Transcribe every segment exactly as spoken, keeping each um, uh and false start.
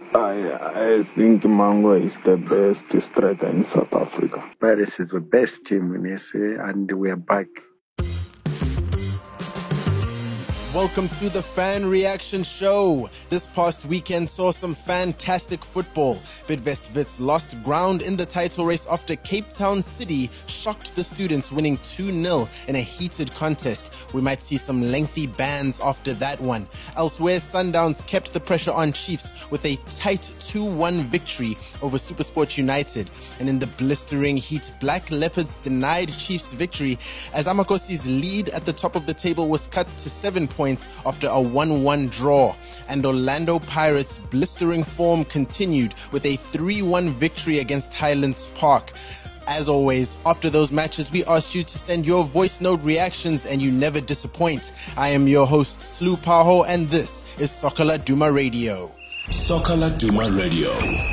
I, I think Mango is the best striker in South Africa. Paris is the best team in S A, and we are back. Welcome to the Fan Reaction Show. This past weekend saw some fantastic football. Bidvest Wits lost ground in the title race after Cape Town City shocked the Students, winning two nil in a heated contest. We might see some lengthy bans after that one. Elsewhere, Sundowns kept the pressure on Chiefs with a tight two one victory over SuperSport United. And in the blistering heat, Black Leopards denied Chiefs victory as Amakosi's lead at the top of the table was cut to seven points after a one one draw. And Orlando Pirates' blistering form continued with a three one victory against Highlands Park. As always, after those matches, we asked you to send your voice note reactions, and you never disappoint. I am your host, Slu Paho, and this is Soccer Laduma Radio. Soccer Laduma Radio.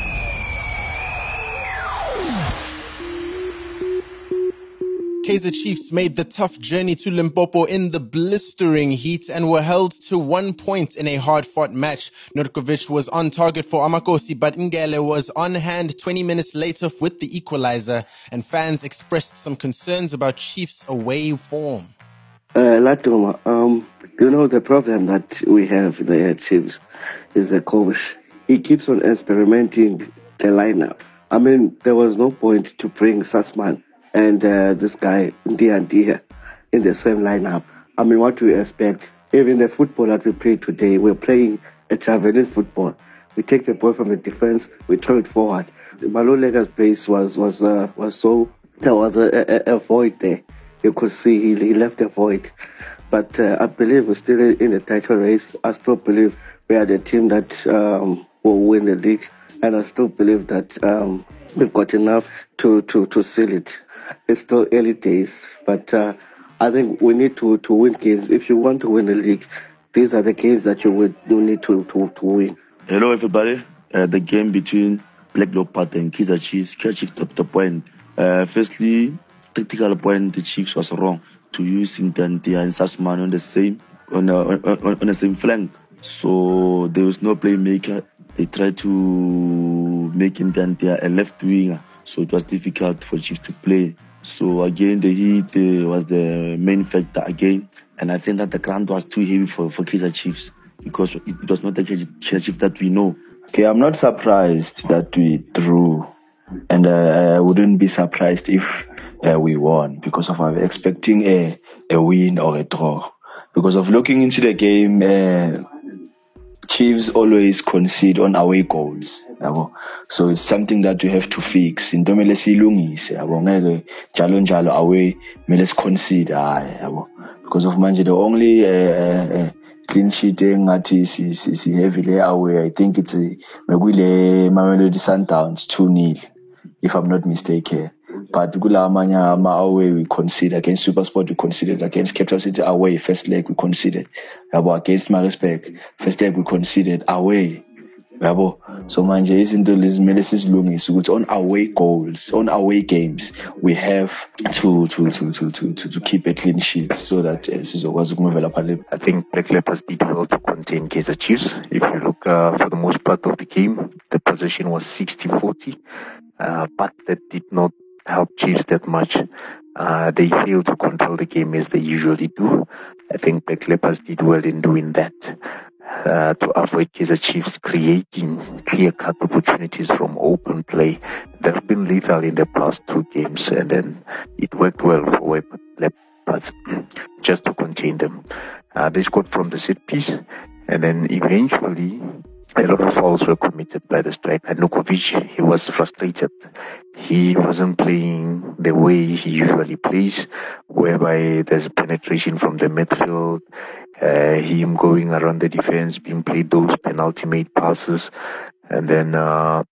Kaizer Chiefs made the tough journey to Limpopo in the blistering heat and were held to one point in a hard-fought match. Nurkovic was on target for Amakosi, but Ngele was on hand twenty minutes later with the equalizer, and fans expressed some concerns about Chiefs' away form. Uh, Latoma, um, you know, the problem that we have the Chiefs is the coach. He keeps on experimenting the lineup. I mean, there was no point to bring Sassman and uh, this guy, Ndia Ndia, in the same lineup. I mean, what do we expect? Even the football that we play today, we're playing a traveling football. We take the ball from the defense, we throw it forward. Malo Lega's place was was uh, was so, there was a, a, a void there. You could see he, he left a void. But uh, I believe we're still in the title race. I still believe we are the team that um, will win the league. And I still believe that um, we've got enough to, to, to seal it. It's still early days, but uh, I think we need to, to win games. If you want to win the league, these are the games that you would you need to, to, to win. Hello, everybody. Uh, the game between Black Leopard and Kaizer Chiefs. Kaizer Chiefs top the point. Uh, firstly, tactical point, the Chiefs was wrong to use Ntantia and Sassman on the same on, uh, on, on, on the same flank. So there was no playmaker. They tried to make Ntantia a left winger. So it was difficult for Chiefs to play. So again, the heat uh, was the main factor again. And I think that the ground was too heavy for, for Kaizer Chiefs because it, it was not the Kaizer Chiefs that we know. Okay, I'm not surprised that we drew. And uh, I wouldn't be surprised if uh, we won because of our expecting a, a win or a draw. Because of looking into the game, uh, Chiefs always concede on away goals. So it's something that we have to fix. In Domele silungise, yabo ngeke njalo njalo away mele concede hayi because of manje the only uh, uh, clean sheet engathi si si, si heavily away. I think it's mekule Mamelodi Sundowns two nil if I'm not mistaken. But kula amanye ama away we conceded against SuperSport, we conceded against Cape Town City away. First leg we conceded. Yabo against Maritzburg, first leg we conceded away. Yabo. So manje izinto lezimele sizilungise ukuthi on away goals, on away games, we have to to to to to to, to keep a clean sheet so that sizokwazi ukumuvela phale. I think Black Leopards did well to contain Kaizer Chiefs. If you look uh, for the most part of the game, the possession was sixty forty, uh, but that did not help Chiefs that much. Uh, they failed to control the game as they usually do. I think Black Leopards did well in doing that. Uh, to avoid Kaizer Chiefs creating clear-cut opportunities from open play. They've been lethal in the past two games, and then it worked well for Leopards just to contain them. Uh, they scored from the set piece, and then eventually a lot of fouls were committed by the striker. Nukovic, he was frustrated. He wasn't playing the way he usually plays, whereby there's penetration from the midfield, uh, him going around the defense, being played those penalty-made passes, and then uh,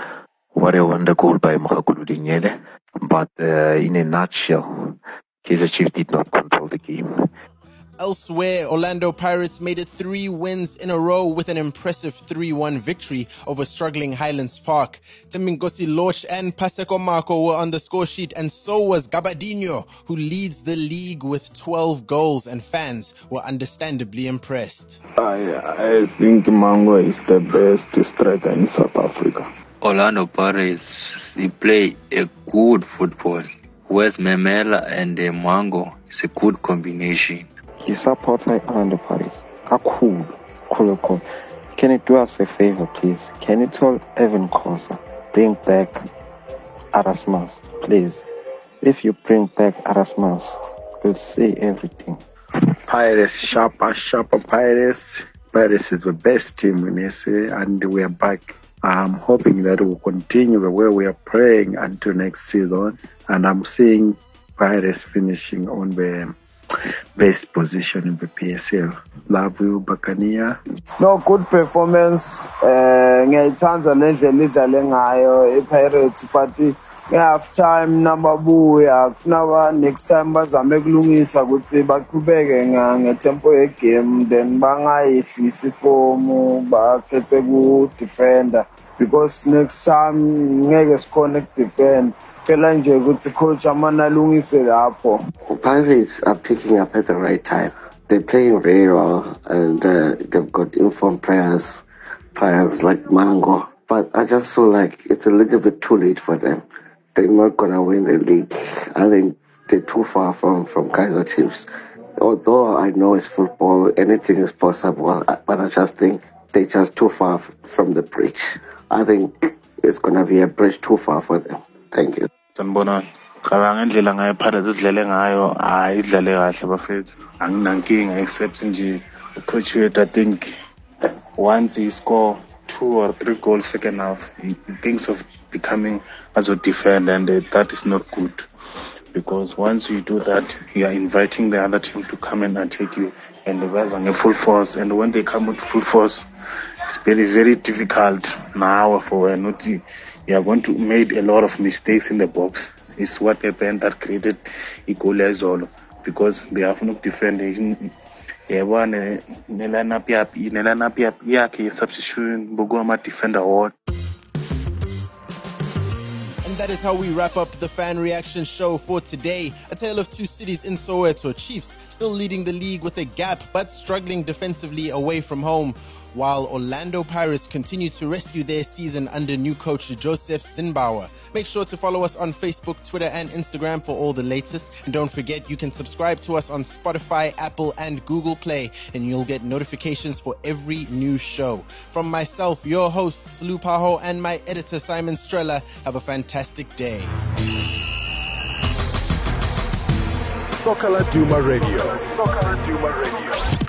what a wonder goal by Mokakulu Dinyele. But uh, in a nutshell, Kaizer Chiefs did not control the game. Elsewhere, Orlando Pirates made it three wins in a row with an impressive three one victory over struggling Highlands Park. Temingosi Loch and Paseko Mako were on the score sheet, and so was Gabadinho, who leads the league with twelve goals, and fans were understandably impressed. I, I think Mango is the best striker in South Africa. Orlando Pirates, they play a good football. Whereas Memela and uh, Mango is a good combination. He supports Orlando Pirates. Cool, cool, cool. Can you do us a favor, please? Can you tell Evan Kosa, bring back Erasmus, please? If you bring back Erasmus, we'll see everything. Pirates, sharper, sharper Pirates. Pirates is the best team in S A, and we are back. I'm hoping that we'll continue the way we are playing until next season, and I'm seeing Pirates finishing on the best position in the P S L. Love you, Buccaneer. No, good performance. Ngiyayithanda nendlela idlale ngayo iPirates, but half time nababuya kufuna next time bazame kulungisa ukuthi baqhubeke ngetempo yegame, then bangayehlisi form bakhethe ku defender, because next time ngeke sikhona defend. Pirates are picking up at the right time. They're playing very well, and uh, they've got informed players, players like Mango. But I just feel like it's a little bit too late for them. They're not going to win the league. I think they're too far from, from Kaizer Chiefs. Although I know it's football, anything is possible, but I just think they're just too far from the bridge. I think it's going to be a bridge too far for them. Thank you. Sanibonani. Cabanga indlela ngayo Pirates idlale ngayo hayi idlale kahle bafethu. Anginankinga except nje coach wethu, I think once he score two or three goals second half, he thinks of becoming as a defender, and uh, that is not good, because once you do that, you are inviting the other team to come and attack you, and the guys are in full force, and when they come with full force, it's very very difficult now for a not. You are going to make a lot of mistakes in the box. It's what happened that created a goal as well, because they have no defending. They won a substitution Bogoma defender award. And that is how we wrap up the fan reaction show for today. A tale of two cities in Soweto. Chiefs still leading the league with a gap, but struggling defensively away from home, while Orlando Pirates continue to rescue their season under new coach Joseph Zimbauer. Make sure to follow us on Facebook, Twitter, and Instagram for all the latest. And don't forget, you can subscribe to us on Spotify, Apple, and Google Play, and you'll get notifications for every new show. From myself, your host, Slu Paho, and my editor, Simon Strella, have a fantastic day. Soccer Laduma Radio. Soccer Laduma Radio.